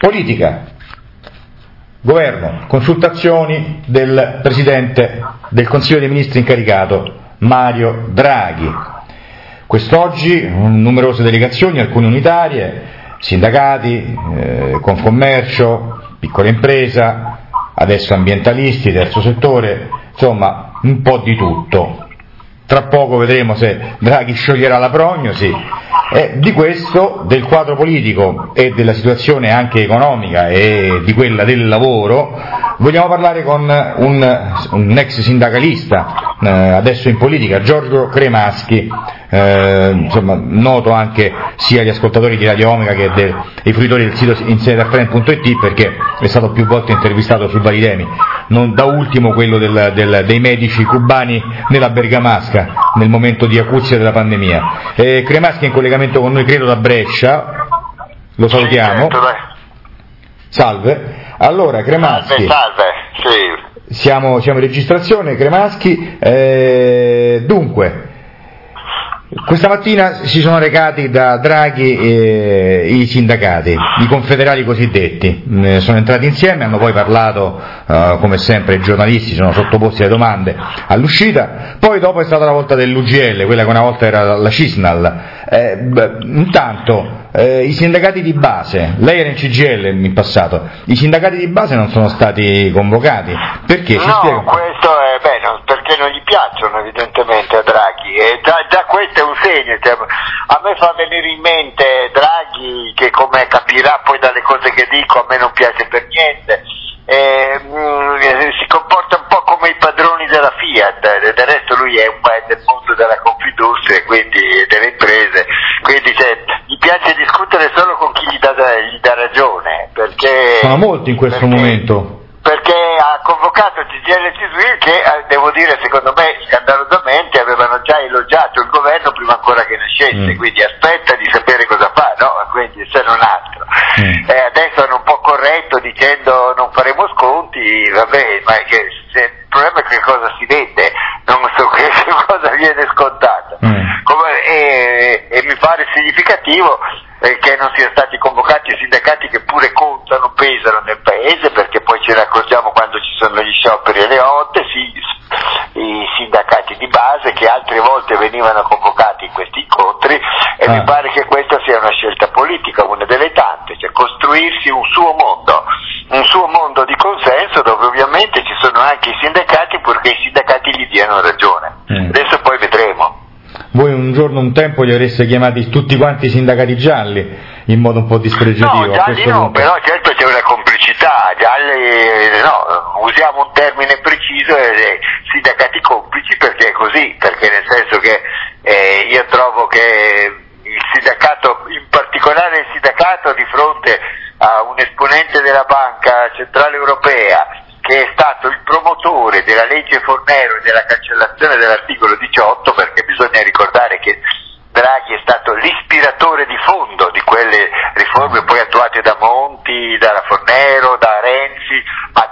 Politica, governo, consultazioni del Presidente del Consiglio dei Ministri incaricato, Mario Draghi. Quest'oggi numerose delegazioni, alcune unitarie, sindacati, Confcommercio, piccola impresa, adesso ambientalisti, terzo settore, insomma un po' di tutto. Tra poco vedremo se Draghi scioglierà la prognosi. Di questo, del quadro politico e della situazione anche economica e di quella del lavoro, vogliamo parlare con un ex sindacalista, adesso in politica, Giorgio Cremaschi, insomma, noto anche sia agli ascoltatori di Radio Omega che ai fruitori del sito insiderfriend.it, perché è stato più volte intervistato su vari temi, non da ultimo quello dei medici cubani nella Bergamasca nel momento di acuzia della pandemia. Cremaschi è in collegamento con noi, credo da Brescia, lo salutiamo. Salve. Allora, Cremaschi, salve. Sì. Siamo in registrazione, Cremaschi. Dunque, questa mattina si sono recati da Draghi i sindacati, i confederali cosiddetti, sono entrati insieme, hanno poi parlato, come sempre i giornalisti sono sottoposti alle domande all'uscita, poi dopo è stata la volta dell'UGL, quella che una volta era la Cisnal. Intanto i sindacati di base, lei era in CGIL in passato, i sindacati di base non sono stati convocati, perché? Ci spiega? Questo è perché non gli piacciono evidentemente a Draghi, e già questo è un segno, cioè, a me fa venire in mente Draghi che, come capirà poi dalle cose che dico, a me non piace per niente, si comporta un po' come i padroni della Fiat, del resto lui è un po' del mondo della Confindustria, quindi delle imprese, quindi gli piace discutere solo con chi gli dà ragione, perché sono molti in questo momento. Perché ha convocato CGIL e CISL che, devo dire, secondo me scandalosamente avevano già elogiato il governo prima ancora che nascesse, quindi aspetta di sapere cosa fa, no? Quindi se non altro. Adesso hanno un po' corretto dicendo non faremo sconti, vabbè, ma il problema è che cosa si vende, non so che cosa viene scontato. E mi pare significativo che non siano stati convocati i sindacati che pure contano, pesano nel paese, perché poi ce ne accorgiamo quando ci sono gli scioperi alle 8, i sindacati di base che altre volte venivano convocati in questi incontri, e mi pare che questa sia una scelta politica, una delle tante, cioè costruirsi un suo mondo di consenso dove ovviamente ci sono anche i sindacati, purché i sindacati gli diano ragione. Adesso poi vedremo. Voi un tempo li avreste chiamati tutti quanti sindacati gialli, in modo un po' dispregiativo. No, gialli no, però certo c'è una complicità, gialli no, usiamo un termine preciso, sindacati complici, perché è così, perché nel senso che io trovo che il sindacato, in particolare il sindacato di fronte a un esponente della Banca Centrale Europea, che è stato il promotore della legge Fornero e della cancellazione dell'articolo 18, perché bisogna ricordare che Draghi è stato l'ispiratore di fondo di quelle riforme poi attuate da Monti, dalla Fornero, da Renzi, ma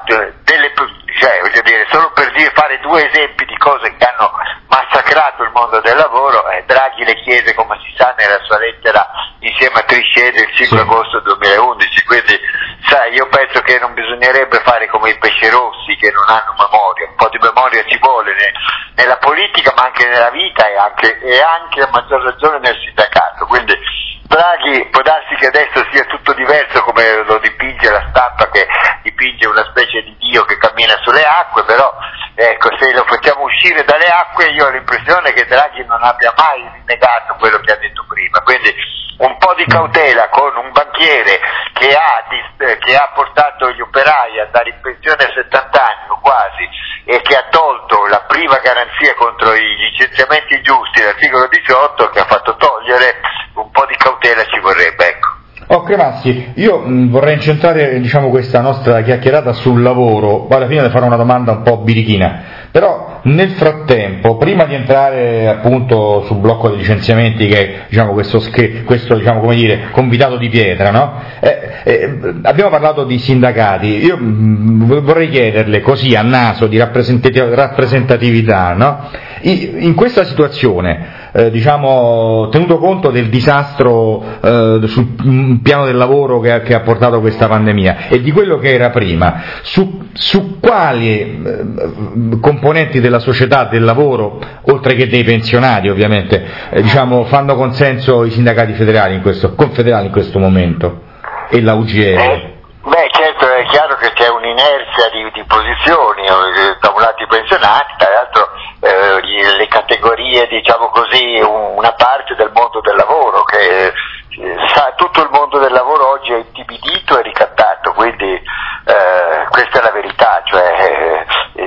voglio dire, solo per fare due esempi di cose che hanno massacrato il mondo del lavoro, Draghi le chiese, come si sa, nella sua lettera insieme a Trichet del 5 agosto 2011, quindi sai, io penso che non bisognerebbe fare come i pesci rossi che non hanno memoria, un po' di memoria ci vuole nella politica, ma anche nella vita e anche a maggior ragione nel sindacato, quindi Draghi può darsi che adesso sia tutto diverso come lo dipinge la stampa, che dipinge una specie di Dio che cammina sulle acque, però ecco, se lo facciamo uscire dalle acque io ho l'impressione che Draghi non abbia mai rinnegato quello che ha detto prima, quindi un po' di cautela con un banchiere che ha portato gli operai ad andare in pensione a 70 anni o quasi, e che ha tolto la prima garanzia contro i licenziamenti ingiusti, l'articolo 18, che ha fatto togliere, un po' di cautela ci vorrebbe, ecco. Cremaschi, io vorrei incentrare questa nostra chiacchierata sul lavoro, poi alla fine le farò una domanda un po' birichina, però nel frattempo, prima di entrare appunto sul blocco dei licenziamenti, che diciamo questo diciamo, come dire, convitato di pietra, no? Abbiamo parlato di sindacati. Io vorrei chiederle così a naso di rappresentatività, no? In questa situazione, diciamo, tenuto conto del disastro sul piano del lavoro che ha portato questa pandemia e di quello che era prima, su quali componenti della società del lavoro, oltre che dei pensionati ovviamente, diciamo, fanno consenso i sindacati confederali in questo momento e la UGL? Certo, è chiaro che c'è un'inerzia di posizioni, da un lato i pensionati, dall'altro le categorie, diciamo così, una parte del mondo del lavoro, che tutto il mondo del lavoro oggi è intimidito e ricattato, quindi questa è la verità, cioè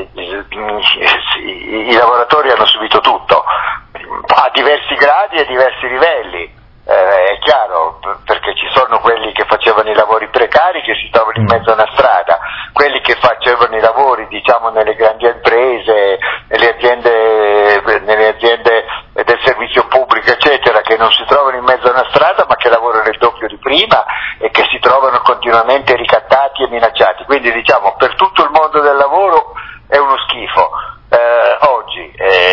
i lavoratori hanno subito tutto, a diversi gradi e a diversi livelli. È chiaro, perché ci sono quelli che facevano i lavori precari che si trovano in mezzo a una strada, quelli che facevano i lavori, diciamo, nelle grandi imprese, nelle aziende del servizio pubblico, eccetera, che non si trovano in mezzo a una strada ma che lavorano il doppio di prima e che si trovano continuamente ricattati e minacciati. Quindi, diciamo, per tutto il mondo del lavoro è uno schifo oggi,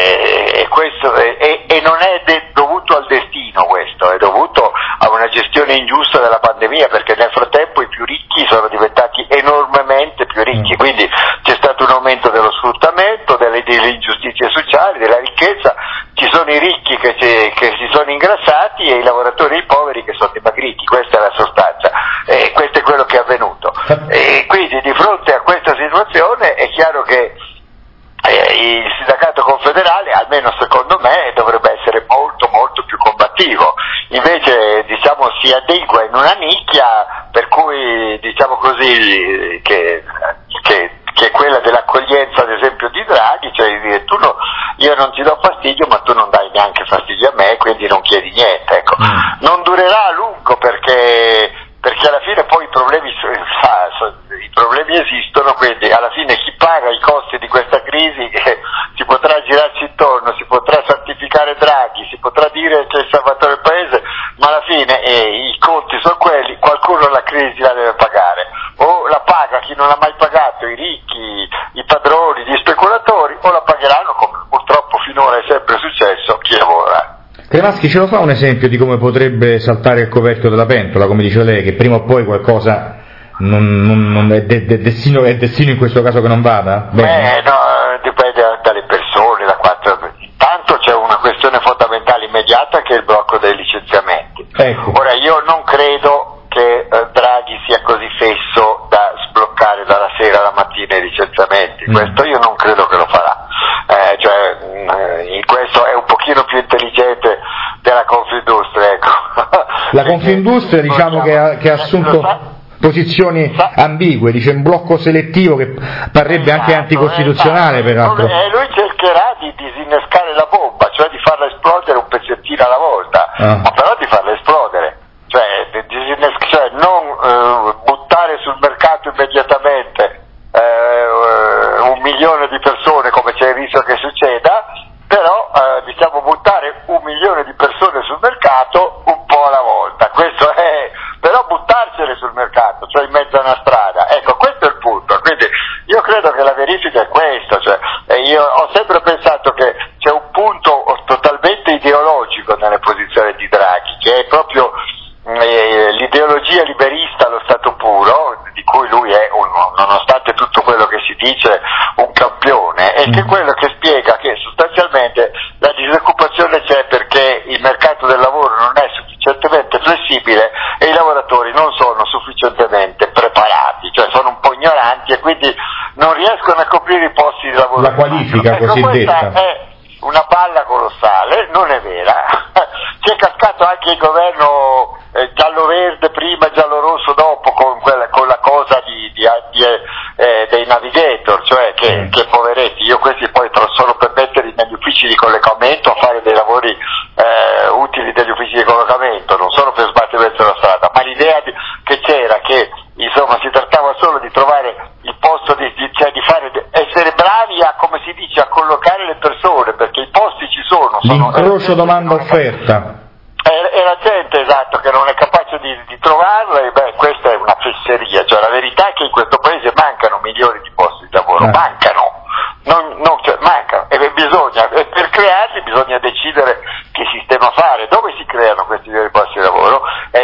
e non è dovuto al destino, questo è dovuto a una gestione ingiusta della pandemia, perché nel frattempo i più ricchi sono diventati enormemente più ricchi, quindi c'è stato un aumento dello sfruttamento, delle ingiustizie sociali, della ricchezza, ci sono i ricchi che si sono ingrassati e i lavoratori e i poveri che sono dimagriti, questa è la sostanza, e questo è quello che è avvenuto. E quindi di fronte a questa situazione è chiaro che il sindacato confederale, almeno secondo me, dovrebbe essere molto molto più combattivo, invece, diciamo, si adegua in una nicchia per cui, diciamo così, che è quella dell'accoglienza, ad esempio, di Draghi, cioè di dire io non ti do fastidio ma tu non dai neanche fastidio a me, quindi non chiedi niente, ecco. Non durerà a lungo perché alla fine poi i problemi esistono, quindi alla fine chi paga i costi di questa crisi si potrà girarci intorno, si potrà santificare Draghi, si potrà dire che è il salvatore del paese, ma alla fine i conti sono quelli, qualcuno la crisi la deve pagare, o la paga chi non ha mai pagato, i ricchi, i padroni, gli speculatori, o la pagheranno, come purtroppo finora è sempre successo, chi lavora. Cremaschi ce lo fa un esempio di come potrebbe saltare il coperchio della pentola, come dice lei, che prima o poi qualcosa non è destino in questo caso che non vada? No, dipende dalle persone, intanto c'è una questione fondamentale immediata che è il blocco dei licenziamenti. Ecco. Ora, io non credo che Draghi sia così fesso da sbloccare dalla sera alla mattina i licenziamenti, questo io non credo che lo farà. Questo è un pochino più intelligente della Confindustria, ecco. La Confindustria, diciamo, che ha assunto posizioni ambigue, dice un blocco selettivo che parrebbe anche anticostituzionale, peraltro. Lui cercherà di disinnescare la bomba, cioè di farla esplodere un pezzettino alla volta, ma però di farla esplodere, cioè non buttare sul mercato immediatamente 1 milione di persone, come c'è il rischio che succeda, però diciamo buttare 1 milione di persone sul mercato un po' alla volta, questo è, però buttarsene sul mercato, cioè in mezzo a una strada, ecco, questo è il punto. Quindi io credo che la verifica è questo, io ho sempre pensato che c'è un punto totalmente ideologico nelle posizioni di Draghi, che è proprio l'ideologia liberista allo stato puro, di cui lui è, nonostante tutto quello che si dice, un campione, e che è quello che spiega che sostanzialmente la disoccupazione c'è perché il mercato del lavoro non è sufficientemente flessibile e i lavoratori non sono sufficientemente preparati, cioè sono un po' ignoranti e quindi non riescono a coprire i posti di lavoro. La qualifica cosiddetta. Questa è una palla colossale, non è vera. Ci è cascato anche il governo giallo-verde prima, giallo-rosso dopo, con la cosa dei navigator, cioè che poveretti, io questi poi solo per metterli negli uffici di collocamento a fare dei lavori utili degli uffici di collocamento, non solo per sbattere verso la strada, ma l'idea che c'era che insomma si trattava solo di trovare il posto, essere bravi a, come si dice, a collocare L'incrocio domanda-offerta. È la gente, esatto, che non è capace di trovarla, e questa è una fesseria, cioè la verità è che in questo paese mancano milioni di posti di lavoro, mancano, mancano, e per crearli bisogna decidere che sistema fare, dove si creano questi milioni di posti di lavoro,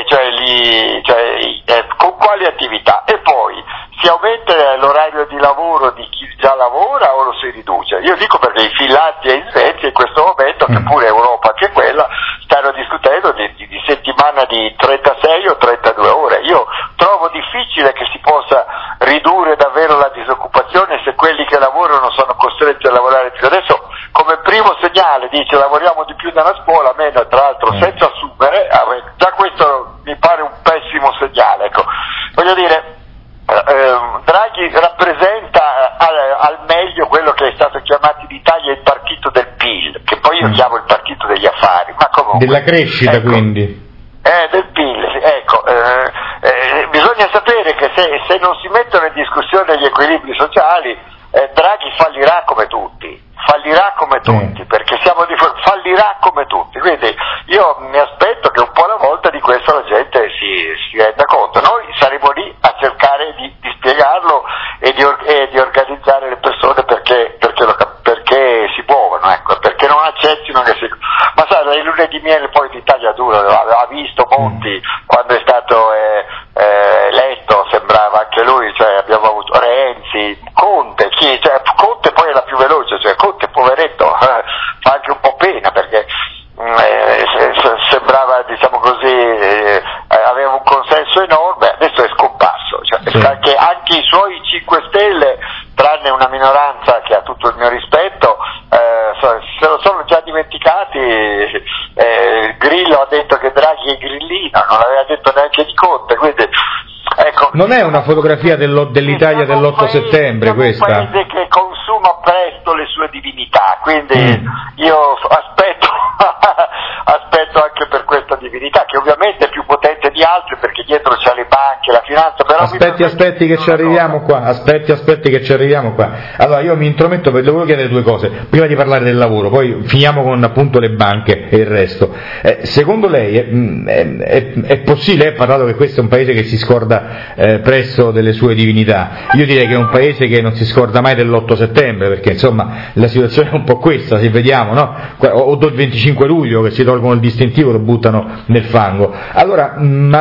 con quali attività, e poi si aumenta l'orario di lavoro di chi già lavora o lo si riduce? Io dico perché i Finlandia e in Svezia in questo momento, che pure Europa anche quella, stanno discutendo di settimana di 36 o 32 ore. Io trovo difficile che si possa ridurre davvero la disoccupazione se quelli che lavorano sono costretti a lavorare più. Adesso come primo segnale dice lavoriamo di più nella scuola, meno tra l'altro senza assumere, già questo mi pare un pessimo segnale. Ecco, voglio dire, Draghi rappresenta al meglio quello che è stato chiamato in Italia il partito del PIL, che poi io chiamo il partito degli affari, ma comunque della crescita, ecco, quindi del PIL, ecco, bisogna sapere che se non si mettono in discussione gli equilibri sociali, Draghi fallirà come tutti, perché fallirà come tutti, quindi io mi aspetto che un po' alla volta di questo la gente si renda conto. Noi saremo lì a cercare di spiegarlo e di organizzare le persone perché si muovono, ecco, perché non accettino che si... Ma sai, le lune di miele poi l'Italia dura, ha visto Monti quando è stato eletto, sembrava anche lui, cioè abbiamo avuto Renzi, Conte, Conte poi è la più veloce, cioè Conte poveretto fa anche un po' pena perché sembrava, diciamo così, aveva un consenso enorme, adesso è scomparso, anche i suoi 5 Stelle, tranne una minoranza che ha tutto il mio rispetto, se lo sono già dimenticati. Grillo ha detto che Draghi è grillino, non l'aveva detto neanche di Conte, quindi ecco, non è una fotografia dell'Italia dell'8 settembre questa? È un paese che consuma presto le sue divinità, quindi io aspetto anche per questa divinità, che ovviamente è più potente di altre perché dietro c'ha le banche, la finanza, però aspetti che ci arriviamo qua, allora io mi intrometto perché volevo chiedere due cose, prima di parlare del lavoro, poi finiamo con appunto le banche e il resto. Secondo lei è possibile, parlato che questo è un paese che si scorda presto delle sue divinità, io direi che è un paese che non si scorda mai dell'8 settembre, perché insomma la situazione è un po' questa, se vediamo, no? O del 25 luglio che si tolgono il distintivo, lo buttano nel fango. Allora,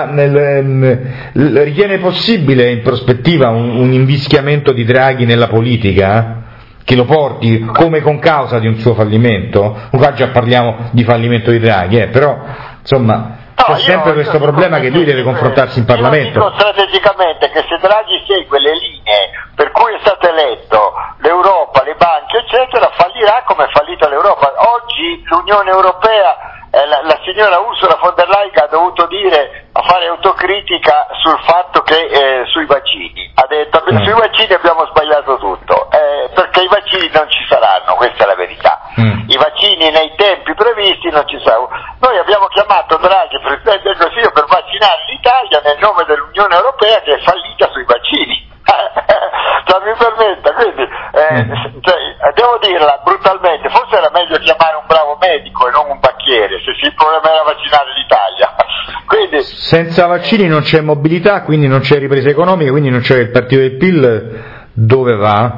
ritiene possibile in prospettiva un invischiamento di Draghi nella politica? Che lo porti come concausa di un suo fallimento? Qua già parliamo di fallimento di Draghi, però insomma c'è sempre questo problema che lui deve confrontarsi in Parlamento. Io dico strategicamente che se Draghi segue le linee per cui è stato eletto, l'Europa, le banche eccetera, fallirà come è fallita l'Europa. Oggi l'Unione Europea, la signora Ursula von der Leyen ha dovuto fare autocritica sul fatto che sui vaccini, ha detto sui vaccini abbiamo sbagliato tutto, perché i vaccini non ci saranno, questa è la verità, i vaccini nei tempi previsti non ci saranno. Noi abbiamo chiamato Draghi, Presidente del Consiglio, per vaccinare l'Italia nel nome dell'Unione Europea che è fallita sui vaccini. Mi permetta, quindi devo dirla brutalmente, forse era meglio chiamare un bravo medico e non un banchiere se il problema era vaccinare l'Italia. Quindi, senza vaccini non c'è mobilità, quindi non c'è ripresa economica, quindi non c'è il partito del PIL, dove va?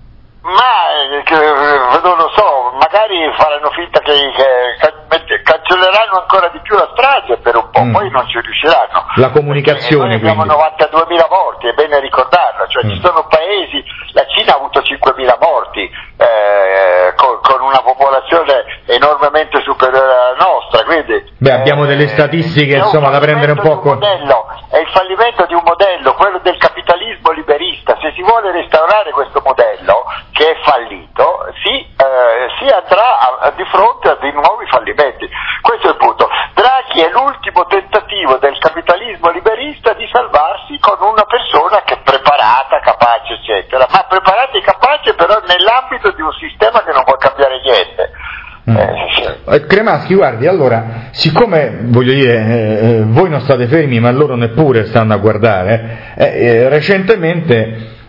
Ma non lo so, magari faranno finta che cancelleranno ancora di più la strage per un po', poi non ci riusciranno. La comunicazione, noi abbiamo 92.000 morti, è bene ricordarlo, cioè ci sono paesi, la Cina ha avuto 5.000 morti con una popolazione enormemente superiore alla nostra, quindi abbiamo delle statistiche insomma da prendere un po' è il fallimento di un modello, quello del capitalismo liberista. Se si vuole restaurare questo modello che è fallito, si andrà di fronte a dei nuovi fallimenti. Questo è il punto. Draghi è l'ultimo tentativo del capitalismo liberista di salvarsi con una persona che è preparata, capace, eccetera, ma preparata e capace però nell'ambito di un sistema che non può cambiare niente. Cremaschi, guardi, allora, siccome voglio dire voi non state fermi ma loro neppure stanno a guardare, recentemente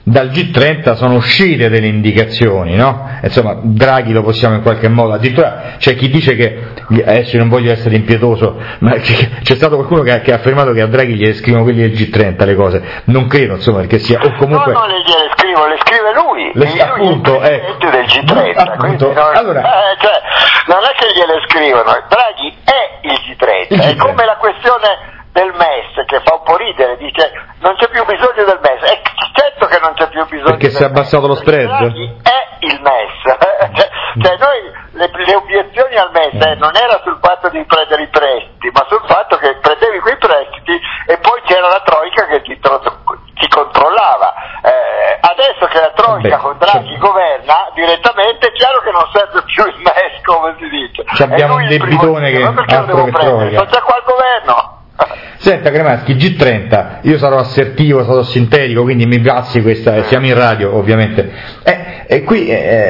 dal G30 sono uscite delle indicazioni, no? Insomma, Draghi lo possiamo in qualche modo, addirittura c'è chi dice che, adesso io non voglio essere impietoso, ma c'è stato qualcuno che ha affermato che a Draghi gli scrivono quelli del G30 le cose, non credo, insomma, perché sia, o comunque... No, non gliele scrivo, le scrive lui, appunto, lui è il presidente del G30, appunto, quindi allora... cioè, non è che gliele scrivono, Draghi è il G30, è come la questione del MES che fa un po' ridere, dice non c'è più bisogno del MES, è certo che non c'è più bisogno perché si è abbassato lo spread? Draghi è il MES, cioè noi le obiezioni al MES non era sul fatto di prendere i prestiti, ma sul fatto che prendevi quei prestiti e poi c'era la Troica che ti controllava. Adesso che la Troica con Draghi governa direttamente, è chiaro che non serve più il MES, come si dice. Abbiamo un debitone che altro che Troica. Non c'è qua il governo. Senta Cremaschi, G30, io sarò assertivo, sarò sintetico, quindi mi passi questa, siamo in radio ovviamente, e qui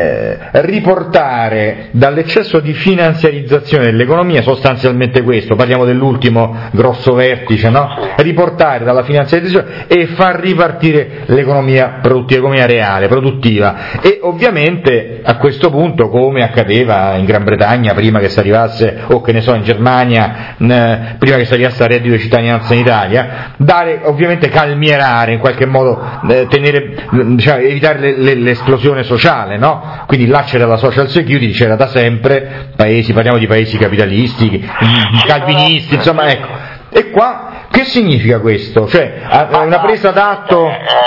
riportare dall'eccesso di finanziarizzazione dell'economia, sostanzialmente questo, parliamo dell'ultimo grosso vertice, no? Riportare dalla finanziarizzazione e far ripartire l'economia produttiva, l'economia reale, produttiva, e ovviamente a questo punto, come accadeva in Gran Bretagna prima che si arrivasse, o che ne so in Germania, prima che si arrivasse al reddito di cittadinanza in Italia, dare, ovviamente calmierare, in qualche modo tenere, diciamo, evitare l'esplosione sociale, no? Quindi là c'era la social security, c'era da sempre, parliamo di paesi capitalisti, calvinisti, insomma, ecco. E qua che significa questo? Cioè, una presa d'atto...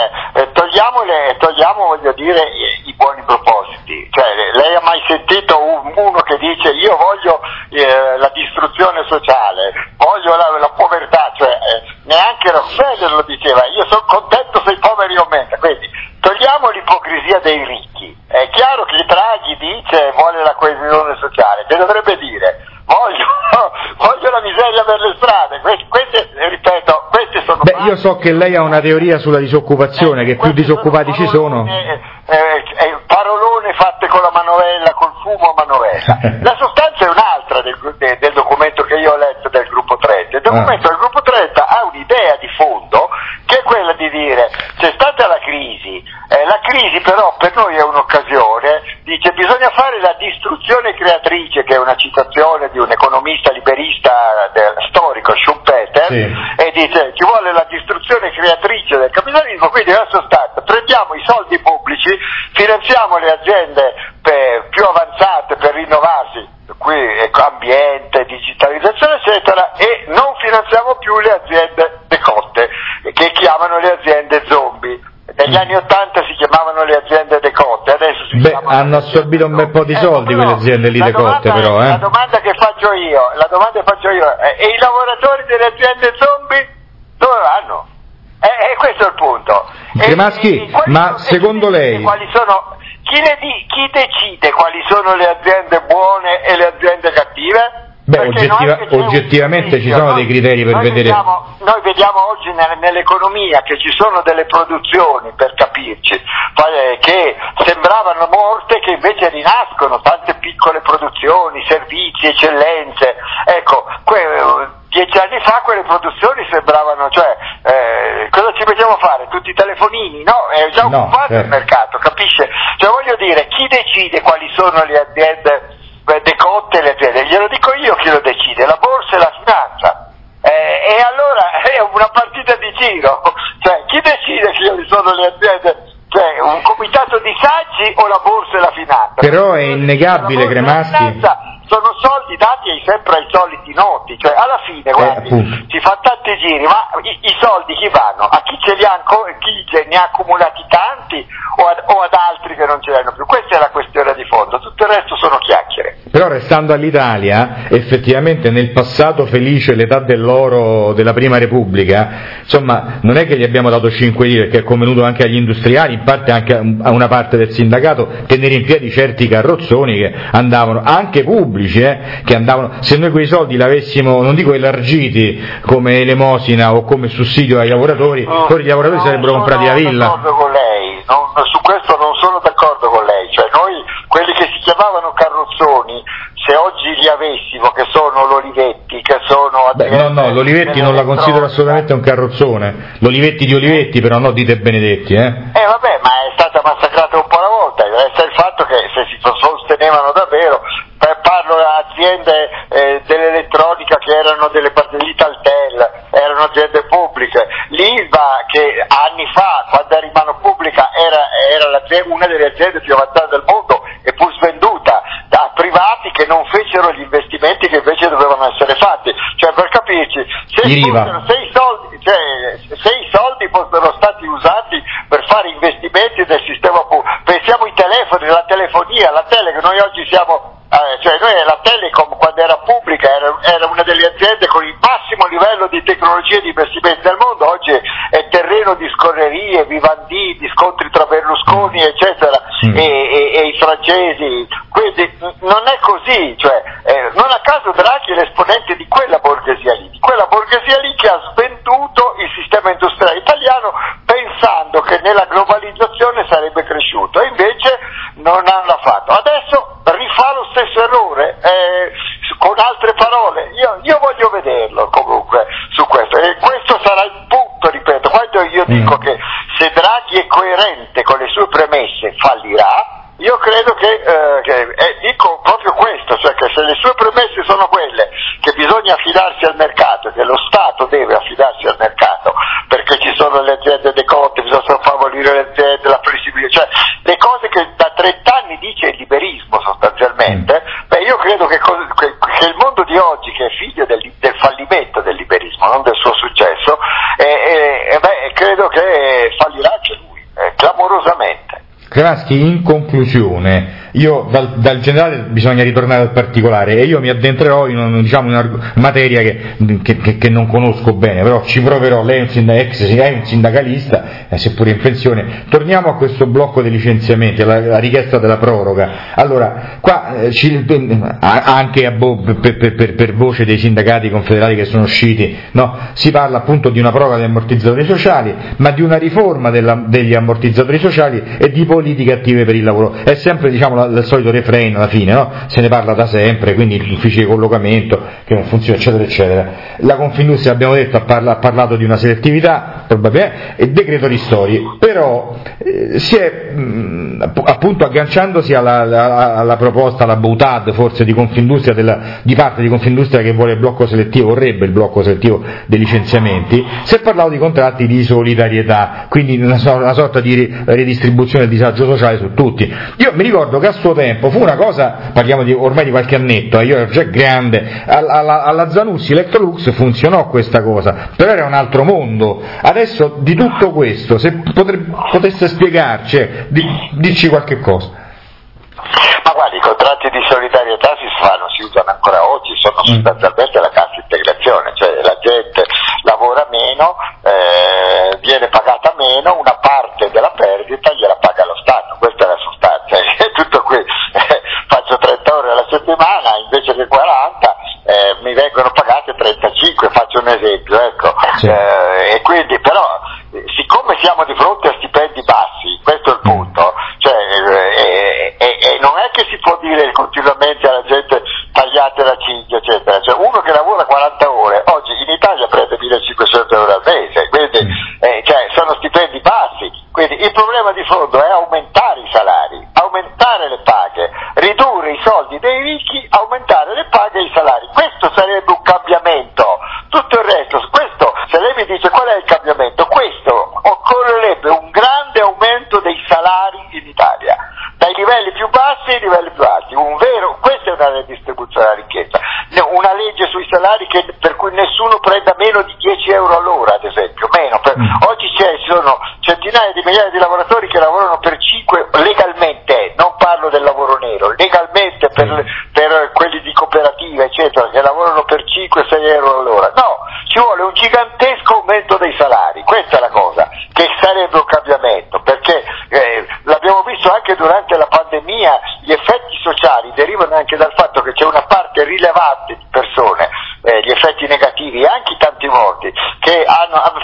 togliamo, voglio dire, i buoni propositi. Cioè, lei ha mai sentito uno che dice io voglio la distruzione sociale, voglio la povertà, cioè neanche Rockefeller lo diceva, io sono contento se i poveri aumentano. Quindi togliamo l'ipocrisia dei ricchi. È chiaro che Draghi dice vuole la coesione sociale, che dovrebbe dire voglio la miseria per le strade. Queste, ripeto, queste sono... io so che lei ha una teoria sulla disoccupazione, che più disoccupati ci sono... Parolone fatte con la manovella, col fumo a manovella. La sostanza è un'altra del documento che io ho letto del gruppo 30. Il documento del gruppo 30 ha un'idea di fondo che è quella di dire c'è stata la crisi però per noi è un'occasione, dice bisogna fare la distruzione creatrice, che è una citazione di un economista liberista storico, Schumpeter, sì. E dice ci vuole la distruzione creatrice del capitalismo, quindi nella sostanza prendiamo i soldi pubblici, finanziamo le aziende più avanzate per rinnovarsi, qui ambiente, digitalizzazione eccetera, e non finanziamo più le aziende decotte, che chiamano le aziende zombie. Negli anni '80 si chiamavano le aziende decotte, adesso si chiamano... hanno assorbito un bel po' di soldi quelle aziende lì decotte, però. La domanda che faccio io, e i lavoratori delle aziende zombie dove vanno? E questo è il punto. Cremaschi, ma secondo lei... Chi decide quali sono le aziende buone e le aziende cattive? Oggettivamente ci sono dei criteri per vedere... Noi vediamo oggi nell'economia che ci sono delle produzioni, per capirci, che sembravano morte, che invece rinascono, tante piccole produzioni, servizi, eccellenze. Ecco, 10 anni fa quelle produzioni sembravano, cosa ci mettiamo a fare? Tutti i telefonini? No, è già occupato il mercato, capisce? Cioè voglio dire, chi decide quali sono le aziende decotte, le aziende? Glielo dico io chi lo decide, la borsa e la finanza. E allora è una partita di giro, cioè chi decide chi sono le aziende? Cioè un comitato di saggi o la borsa e la finanza? Però è innegabile, Cremaschi. Sono soldi dati sempre ai soliti noti, cioè alla fine guardi, si fa tanti giri, ma i soldi chi vanno? A chi ce li ha, chi ne ha accumulati tanti o ad altri che non ce li hanno più? Questa è la questione di fondo, tutto il resto sono chiacchiere. Però restando all'Italia, effettivamente nel passato felice, l'età dell'oro della Prima Repubblica, insomma non è che gli abbiamo dato 5 lire, perché è convenuto anche agli industriali, in parte anche a una parte del sindacato, tenere in piedi certi carrozzoni che andavano anche pubblici, che andavano, se noi quei soldi l'avessimo, non dico elargiti come elemosina o come sussidio ai lavoratori, poi gli lavoratori sarebbero comprati la villa. Non sono d'accordo con lei, su questo non sono d'accordo con lei, cioè noi, quelli che si chiamavano carrozzoni, se oggi così li avessimo, che sono l'Olivetti, che sono... no, l'Olivetti non la considero assolutamente un carrozzone, l'Olivetti di Olivetti, però no di De Benedetti, vabbè, ma è stata massacrata un po' alla volta, resta il fatto che se si sostenevano davvero, parlo di aziende dell'elettronica che erano l'Italtel, erano aziende pubbliche, l'Ilva che anni fa, quando era in mano pubblica, era una delle aziende più avanzate del mondo e fu svenduta da privati che non fecero gli investimenti che invece dovevano essere fatti, cioè per capirci, se i soldi fossero stati usati per fare investimenti nel sistema pubblico, pensiamo ai telefoni, la telefonia, la tele, che noi oggi siamo, la Telecom quando era pubblica era una delle aziende con il massimo livello di tecnologia e di investimenti del mondo, oggi è terreno di scorrerie, Vivendi, di scontri tra Berlusconi eccetera e i francesi, quindi non è così, non a caso Draghi è l'esponente di quella borghesia lì che ha svenduto il sistema industriale italiano pensando che nella globalizzazione sarebbe cresciuto e invece non l'ha fatto. Adesso rifà lo stesso errore, con altre parole, io voglio vederlo comunque su questo, e questo sarà il punto, ripeto, quando io dico che se Draghi è coerente con le sue premesse fallirà, io credo che dico proprio questo, cioè che se le sue premesse sono quelle che bisogna affidarsi al mercato, che lo Stato deve affidarsi al mercato, perché ci sono le aziende decotte, bisogna favorire le aziende, la flessibilità, cioè le cose che da 30 anni dice il liberismo sostanzialmente, io credo che il mondo di oggi, che è figlio del fallimento del liberismo, non del suo successo, credo che fallirà anche lui, clamorosamente. Crevaschi, in conclusione, io dal generale bisogna ritornare al particolare e io mi addentrerò in una materia che non conosco bene, però ci proverò. Lei è un sindacalista, seppure in pensione. Torniamo a questo blocco dei licenziamenti, alla richiesta della proroga. Allora, qua anche per voce dei sindacati confederali che sono usciti, si parla appunto di una proroga degli ammortizzatori sociali, ma di una riforma degli ammortizzatori sociali e di politiche attive per il lavoro. È sempre il solito refrain alla fine, se ne parla da sempre, quindi gli uffici di collocamento che non funzionano eccetera eccetera. La Confindustria, abbiamo detto, ha parlato di una selettività probabilmente e decreto ristori, però si è appunto agganciandosi alla proposta, alla boutade forse di Confindustria, di parte di Confindustria che vuole il blocco selettivo, vorrebbe il blocco selettivo dei licenziamenti. Si è parlato di contratti di solidarietà, quindi una sorta di redistribuzione del disagio sociale su tutti. Io mi ricordo che a suo tempo fu una cosa, parliamo ormai di qualche annetto, io ero già grande, alla Zanussi Electrolux funzionò questa cosa, però era un altro mondo. Adesso di tutto questo, se potesse spiegarci, dirci qualche cosa. Ma guardi, i contratti di solidarietà si usano ancora oggi, sono sostanzialmente la cassa integrazione, cioè la gente lavora meno, viene pagata meno, una parte della perdita gliela paga lo Stato, questa è la sostanza, è tutto qui. Faccio 30 ore alla settimana invece che 40, mi vengono pagate 35, faccio un esempio, ecco. Sì. E quindi però, siccome siamo di fronte a stipendi bassi, questo è il punto, e non è che si può dire continuamente alla gente tagliate la cinghia eccetera, uno che lavora 40 ore oggi in Italia prende 1.500 euro al mese, quindi sono stipendi bassi, quindi il problema di fondo è aumentare i salari, aumentare le paghe, ridurre i soldi dei ricchi, aumentare le paghe e i salari, questo sarebbe un cambiamento. Tutto il resto, questo, se lei mi dice qual è il cambiamento, questo occorrerebbe un grande aumento dei salari in Italia, dai livelli più bassi ai livelli più alti, questa è una redistribuzione della ricchezza, una legge sui salari per cui nessuno prenda meno di 10 euro all'ora, ad esempio, meno. Oggi ci sono centinaia di migliaia di lavoratori che lavorano per 5 legalmente, non parlo del lavoro nero, legalmente per quelli di cooperativa eccetera, che lavorano per 5-6 euro all'ora. No, ci vuole un gigantesco aumento dei salari, questa è la cosa, che sarebbe un cambiamento, perché l'abbiamo visto anche durante la pandemia, gli effetti sociali derivano anche dal fatto che c'è una parte rilevante di persone, gli effetti negativi, anche i tanti morti, che facevano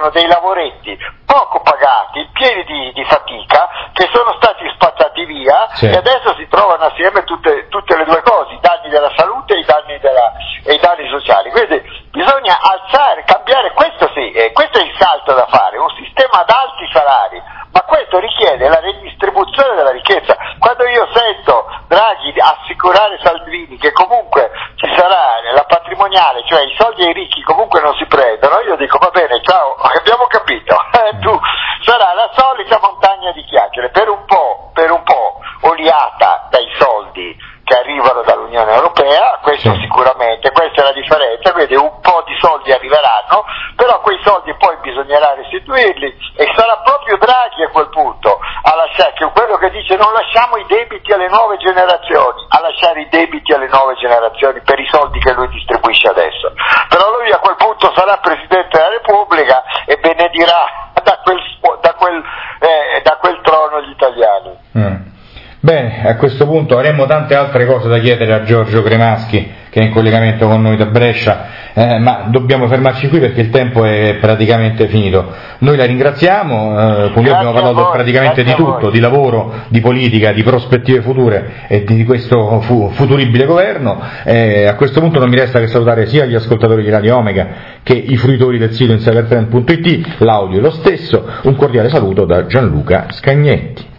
sono dei lavoretti poco pagati, pieni di fatica, che sono stati spazzati via e adesso si trovano assieme tutte le due cose, i danni della salute e i danni sociali. Quindi bisogna alzare, cambiare, questo sì, questo è il salto da fare, un sistema ad alti salari, ma questo richiede la redistribuzione della ricchezza. Quando io sento Draghi assicurare Salvini che comunque ci sarà la patrimoniale, cioè i soldi ai ricchi comunque non si prendono, io dico va bene, ciao, abbiamo capito, tu sarà la solita montagna di chiacchiere, per un po' oliata dai soldi che arrivano dall'Unione Europea, questo sicuramente, questa è la differenza, quindi un po' di soldi arriveranno, però quei soldi poi bisognerà restituirli e sarà proprio Draghi a quel punto a lasciare, che quello che dice non lasciamo i debiti alle nuove generazioni, a lasciare i debiti alle nuove generazioni per i soldi che lui distribuisce adesso. Però lui a quel punto sarà Presidente della Repubblica e benedirà da quel trono gli italiani. Bene, a questo punto avremmo tante altre cose da chiedere a Giorgio Cremaschi, che è in collegamento con noi da Brescia, ma dobbiamo fermarci qui perché il tempo è praticamente finito. Noi la ringraziamo, con lui abbiamo parlato praticamente di tutto, di lavoro, di politica, di prospettive future e di questo futuribile governo. A questo punto non mi resta che salutare sia gli ascoltatori di Radio Omega che i fruitori del sito insidertrend.it, l'audio è lo stesso, un cordiale saluto da Gianluca Scagnetti.